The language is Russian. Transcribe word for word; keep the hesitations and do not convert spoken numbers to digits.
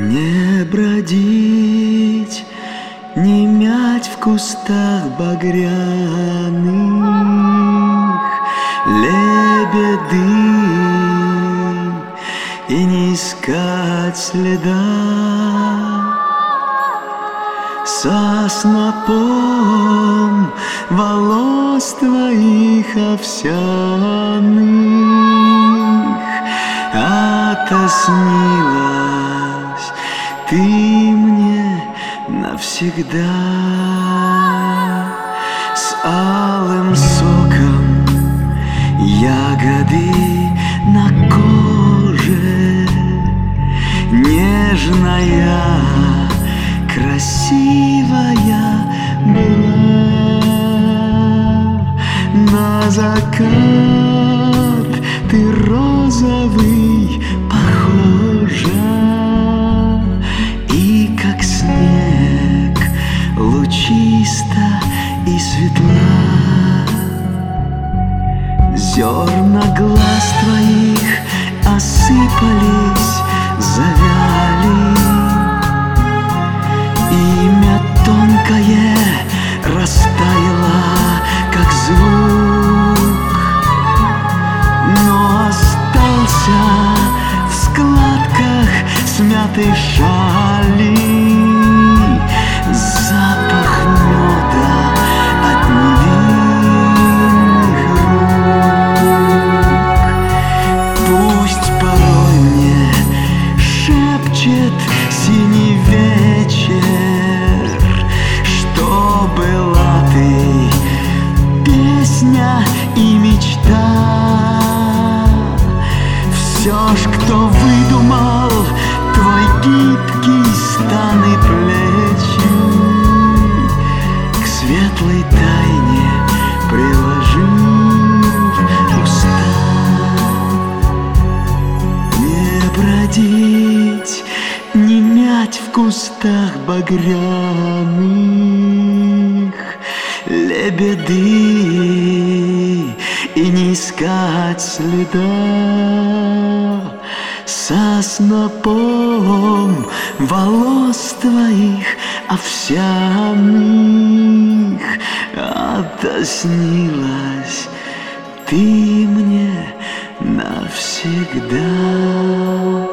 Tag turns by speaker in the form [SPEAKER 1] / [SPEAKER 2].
[SPEAKER 1] Не бродить, не мять в кустах багряных лебеды и не искать следа со снопом волос твоих овсяных. Отоснилась ты мне навсегда с алым соком ягоды на коже, нежная, красивая была. На закат ты розовый похожа, и как снег лучиста и светла. Зерна глаз твоих осыпались, завяли, имя тонкое растаяло, как звук, но остался в складках смятой шали запах меда от невинных рук. Пусть порой мне шепчет синий вечер, что была ты песня и мечта. Все ж, кто выдумал твой гибкий стан и плечи, к светлой тайне приложив уста. Не бродить, не мять в кустах багряных лебеды и не искать следа со снопом волос твоих овсяных. Отоснилась ты мне навсегда.